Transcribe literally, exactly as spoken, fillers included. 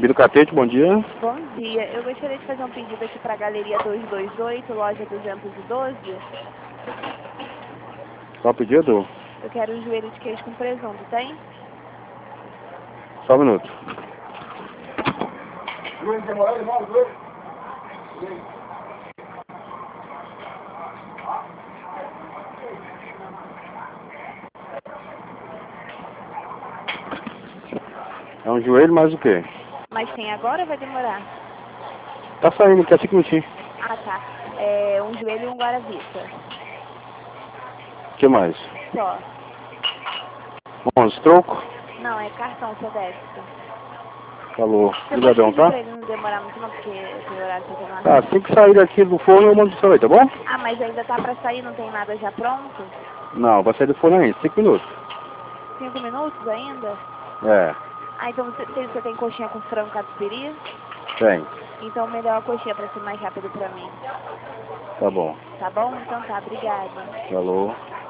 Biro Catete, bom dia. Bom dia. Eu gostaria de fazer um pedido aqui para a Galeria duzentos e vinte e oito, loja duzentos e doze. Qual o pedido? Eu quero um joelho de queijo com presunto, tem? Só um minuto. É um joelho mais o quê? Mas tem agora ou vai demorar? Tá saindo, quer cinco minutinhos. Ah, tá. É um joelho e um guaravita. O que mais? Só. onze, troco? Não, é cartão, seu débito. Falou. Você pode Obrigadão, pedir tá? pra ele não demorar muito não, porque tem horário pra tomar. Tá, assim que sair daqui do forno eu mando pro senhor aí, tá bom? Ah, mas ainda tá pra sair, não tem nada já pronto? Não, vai sair do forno ainda, cinco minutos. Cinco minutos ainda? É, Ah, então você tem, você tem coxinha com frango catupiry? tem. Então melhor a coxinha pra ser mais rápido pra mim. Tá bom. Tá bom? Então tá, obrigada. Falou.